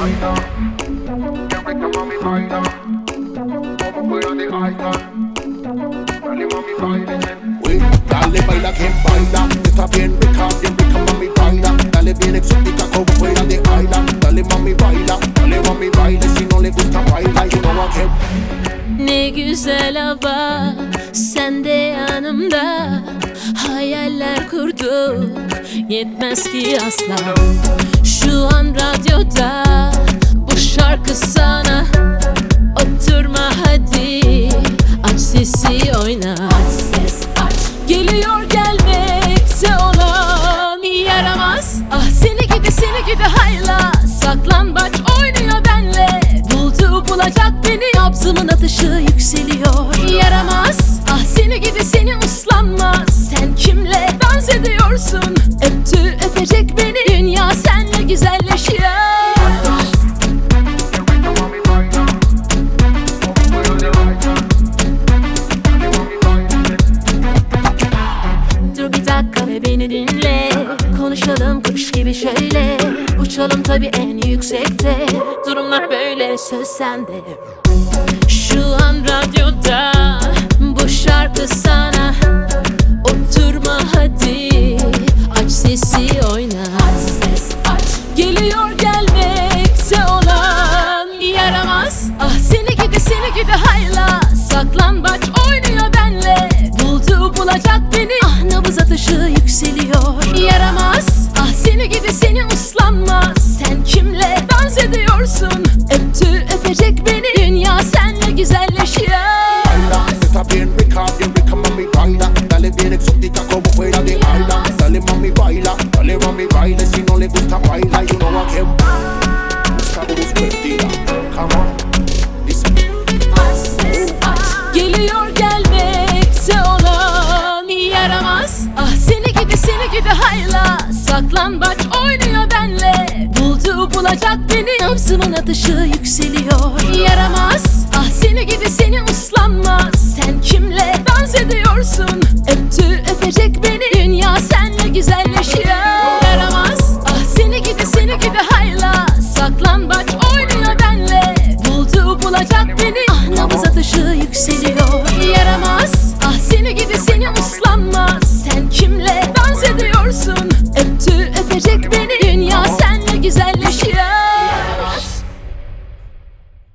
baila. Qué rica mami baila. Como fuera de icon. Dale mami baila. Uy, dale baila que baila. Está bien rica mami baila. Dale bien exótica como fuera de island. Dale mami baila, si no le gusta baila. You know I can. Ne güzel hava, sen de yanımda. Hayaller kurduk, yetmez ki asla. Şu an radyoda bu şarkı sana. Oturma hadi, aç sesi oyna. Aç ses aç. Geliyor gelmekte olan yaramaz. Ah seni gidi hayla. Saklambaç oynuyor benle. Buldu bulacak beni. Nabzımın atışı yükseliyor. Yaramaz. Ah seni gidi seni uslanmaz. Sen kimle dans ediyorsun? Öptü öpecek beni. Dünya senle güzelleşiyor. Dur bir dakika ve beni dinle. Konuşalım kuş gibi şöyle. Uçalım tabii en yüksekte. Durumlar böyle söz sende. Şu an radyoda bu şarkı sana. Oturma hadi, aç sesi oyna. Aç ses aç. Geliyor gelmekte olan yaramaz. Ah seni gidi hayla. Saklambaç oynuyor benle. Buldu bulacak beni. Ah nabız atışı yükseliyor. Yaramaz. Ah seni gidi seni uslanmaz. Sen kimle dans ediyorsun? Öptü öpecek beni. Dünya senle güzelleşiyor. Baila, está bien rica mami baila. Dale bien exótica como fuera de island. Dale mami baila, si no le gusta baila. You know I can. Busca perspectiva, come on, listen. Geliyor gelmekte olan yaramaz. Ah seni gidi hayla. Saklambaç oynuyor benle. Buldu bulacak beni. Nabzımın atışı yükseliyor. Yaramaz. Ah seni gidi seni uslanmaz. Sen kimle dans ediyorsun? Öptü öpecek beni. Dünya senle güzelleşiyor. Yaramaz. Ah seni gidi hayla. Saklambaç oynuyor benle. Buldu bulacak beni. Ah nabız atışı yükseliyor.